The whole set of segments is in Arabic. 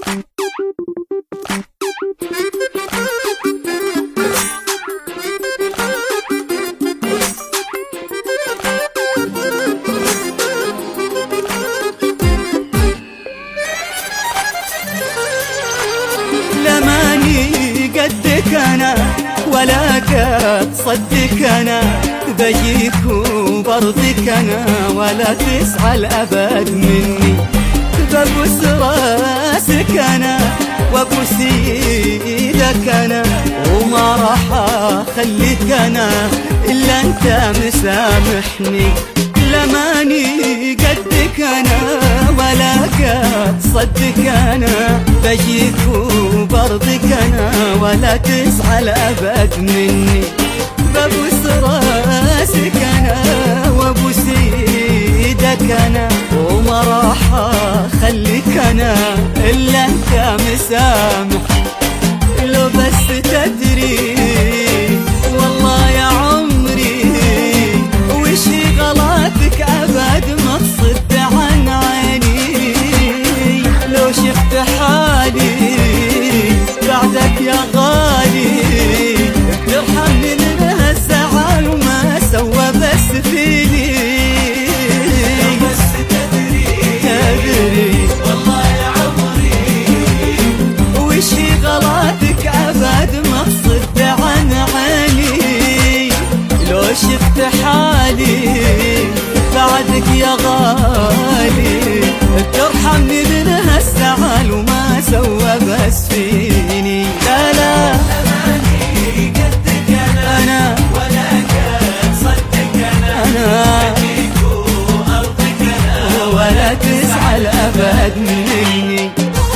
لماني قدك أنا ولا قد صدك أنا، بجيك وبرضك أنا ولا تزعل أبد مني. ببوس راسك أنا وابوس ايدك أنا، وما راح أخليك أنا إلا أنت مسامحني. لماني قدك أنا ولا قد صدك أنا، بجيك وبرضك أنا ولا تزعل أبد مني. ببوس راسك أنا وابوس ايدك أنا، وما راح أخليك أنا إلا أنت مسامح. لو بس تدري والله يا عمري وش غلطك أبد ما تصد عن عيني. لو شفت حالي بعدك يا غالي ترحمني من هالزعل وما سوى بس فيني. بس تدري والله يا عمري وش غلطك أبد ما تصد عن عيني. لو شفت حالي بعدك يا غالي ترحمني من هالزعل وما سوى بس فيني. لا لا أماني قدك أنا ولا قد صدك أنا، أجيك وأرضك أنا ولا تزعل أبد مني.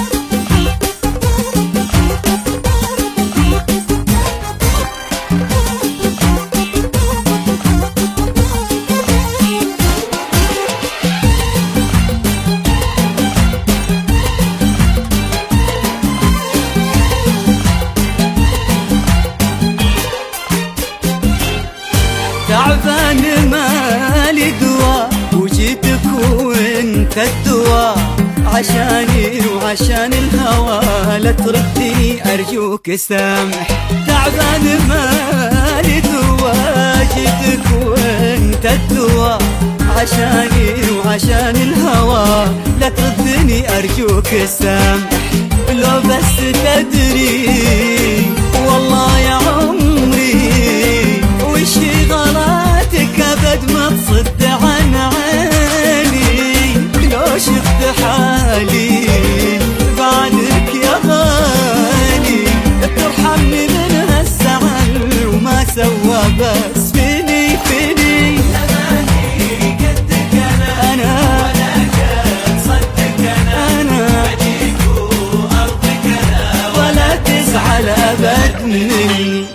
تعبان مالي دواء وجيتك وانت الدواء، عشاني وعشان الهوى لا تردني أرجوك سامح. تعبان مالي دواء جيتك وانت الدواء، عشاني وعشان الهوى لا تردني أرجوك سامح. لو بس تدري والله يا عمري وش غلطك أبد ما تصد عن عيني. لو شفت حالي بعدك يا غالي ترحمني من هالزعل وما سوى بس فيني. أماني قدك أنا ولا قد صدك أنا، أجيك وأرضك أنا ولا تزعل أبد مني.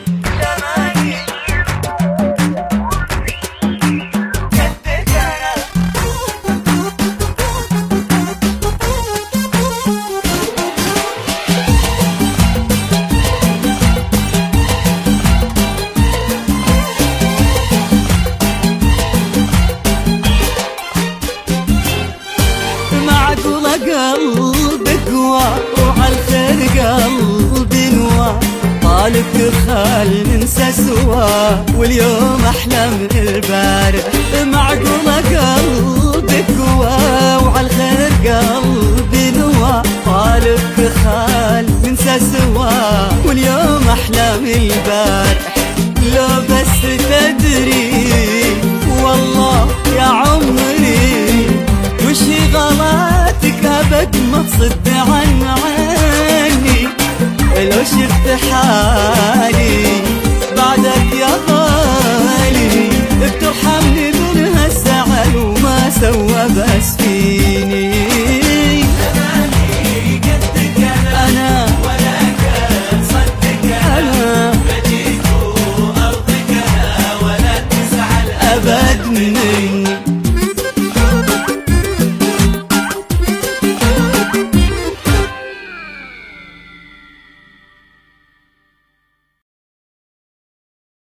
قلبي قوى وعالخير قلبي نوى، طالب تخال ننسى سوا واليوم أحلى من البارح. معقولة قلبي قوى وعالخير قلبي نوى، طالب تخال ننسى سوا واليوم أحلى من البارح. لو بس تدري والله يا عمري وش غلطك أبد ما تصد عن عيني. لو شفت حالي بعدك